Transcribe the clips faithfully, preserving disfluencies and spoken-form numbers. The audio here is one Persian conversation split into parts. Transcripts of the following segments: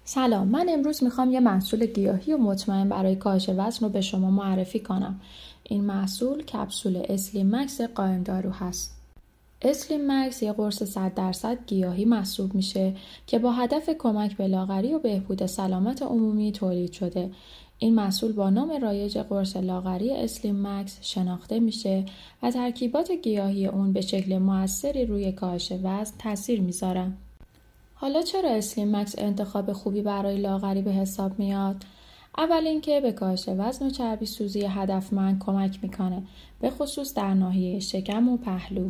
سلام، من امروز میخوام یه محصول گیاهی و مطمئن برای کاهش وزن رو به شما معرفی کنم. این محصول کپسول اسلیم مکس قائم دارو هست. اسلیم مکس یه قرص صد درصد گیاهی محسوب میشه که با هدف کمک به لاغری و بهبود سلامت عمومی تولید شده. این محصول با نام رایج قرص لاغری اسلیم مکس شناخته میشه و ترکیبات گیاهی اون به شکل مؤثری روی کاهش وزن تاثیر میذارن. حالا چرا اسلیم مکس انتخاب خوبی برای لاغری به حساب میاد؟ اول اینکه به کاهش وزن و چربی سوزی هدفمند کمک میکنه، به خصوص در ناحیه شکم و پهلو.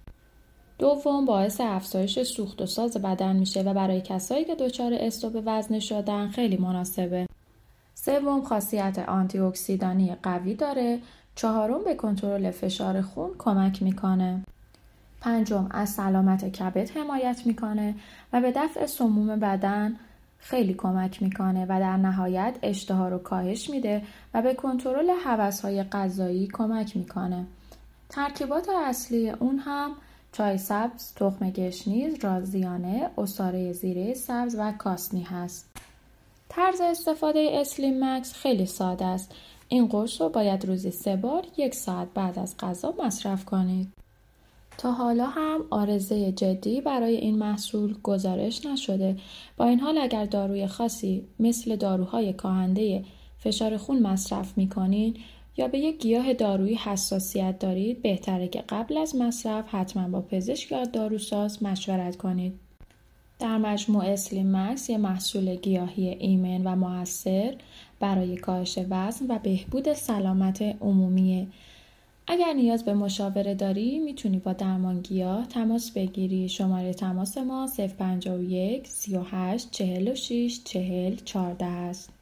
دوم، باعث افزایش سوخت و ساز بدن میشه و برای کسایی که دچار استوب وزن شدن خیلی مناسبه. سوم، خاصیت آنتی اکسیدانی قوی داره. چهارم، به کنترل فشار خون کمک میکنه. پنجم، از سلامت کبد حمایت میکنه و به دفع سموم بدن خیلی کمک میکنه و در نهایت اشتها رو کاهش میده و به کنترل هوس‌های غذایی کمک میکنه. ترکیبات اصلی اون هم چای سبز، تخم گشنیز، رازیانه، عصاره زیره سبز و کاسنی هست. طرز استفاده اسلیم مکس خیلی ساده است. این قرص رو باید روزی سه بار یک ساعت بعد از غذا مصرف کنید. تا حالا هم عارضه جدی برای این محصول گزارش نشده. با این حال اگر داروی خاصی مثل داروهای کاهنده فشار خون مصرف میکنین یا به یک گیاه دارویی حساسیت دارید، بهتره که قبل از مصرف حتما با پزشک یا داروساز مشورت کنید. در مجموع اسلیم مکس یه محصول گیاهی ایمن و مؤثر برای کاهش وزن و بهبود سلامت عمومیه. اگر نیاز به مشاوره داری میتونی با درمانگیاه تماس بگیری. شماره تماس ما صفر پنجاه و یک سی و هشت چهل و شش چهل چهارده است.